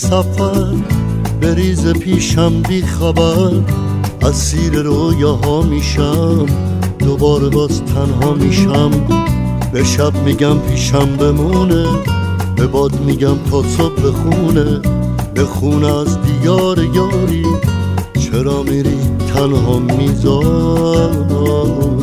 سفر بریز پیشم بی خبر، اسیر رویاها میشم، دوباره باز تنها میشم. به شب میگم پیشم بمونه، به باد میگم تا صبح بخونه، بخونه از دیار یاری، چرا میری تنها میذاری.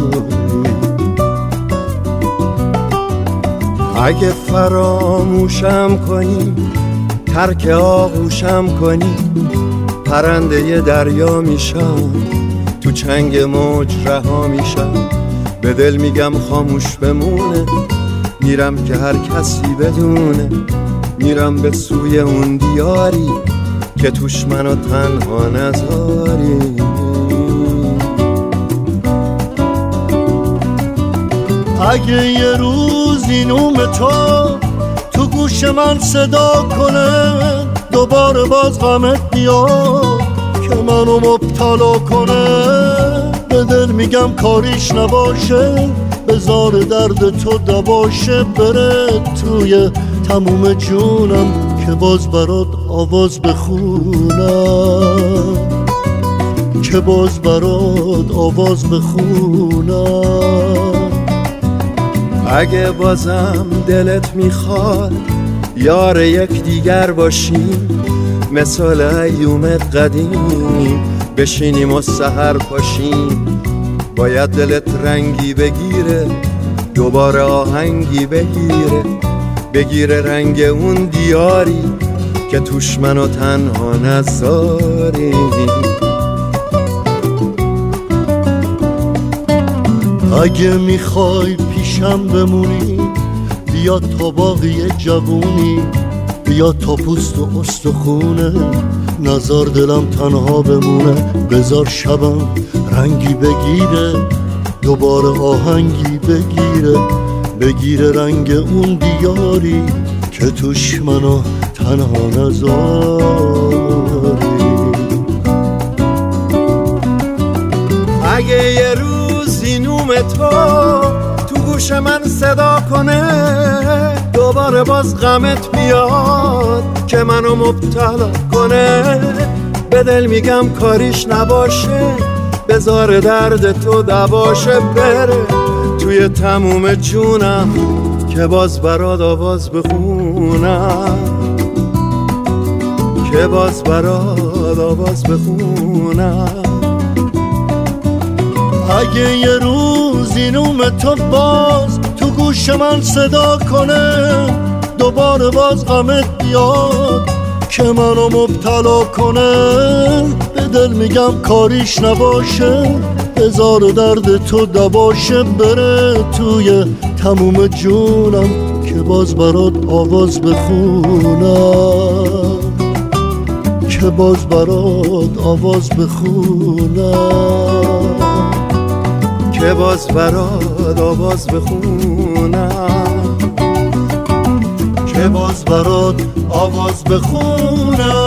اگه فراموشم کنی، ترک آغوشم کنی، پرنده دریا میشم، تو چنگ موج رها میشم. به دل میگم خاموش بمونه، میرم که هر کسی بدونه، میرم به سوی اون دیاری که توش منو تنها نذاری. اگه یه روزی نوم تو گوش من صدا کنه، دوباره باز غمت بیاد که منو مبتلا کنه، به دل میگم کاریش نباشه، بذار درد تو دباشه، بره توی تموم جونم که باز برات آواز بخونم، که باز برات آواز بخونم. اگه بازم دلت میخواد یار یک دیگر باشیم، مثال ایوم قدیم بشینیم و سحر پاشیم. باید دلت رنگی بگیره، دوباره آهنگی بگیره رنگ اون دیاری که توش منو تنها نذاری. اگه میخوای پیشم بمونی، بیا تا باقی جوونی، بیا تا پوست و استخونه، نزار دلم تنها بمونه، بذار شبم رنگی بگیره، دوباره آهنگی بگیره رنگ اون دیاری که توش منو تنها نذاری. اگه یه روزی نوم تو گوش من صدا کنه، دوباره باز غمت بیاد که منو مبتلا کنه، به دل میگم کاریش نباشه، بذار درد تو دباشه، بره توی تموم جونم که باز برات آواز بخونم، که باز برات آواز بخونم. اگه یه روزی نوم تو باز تو گوش من صدا کنه، دوباره باز غمت بیاد که منو مبتلا کنه، به دل میگم کاریش نباشه، بذار درد تو دباشه، بره توی تموم جونم که باز برات آواز بخونم، که باز برات آواز بخونم، که باز برات آواز بخونم، که باز برات آواز بخونم.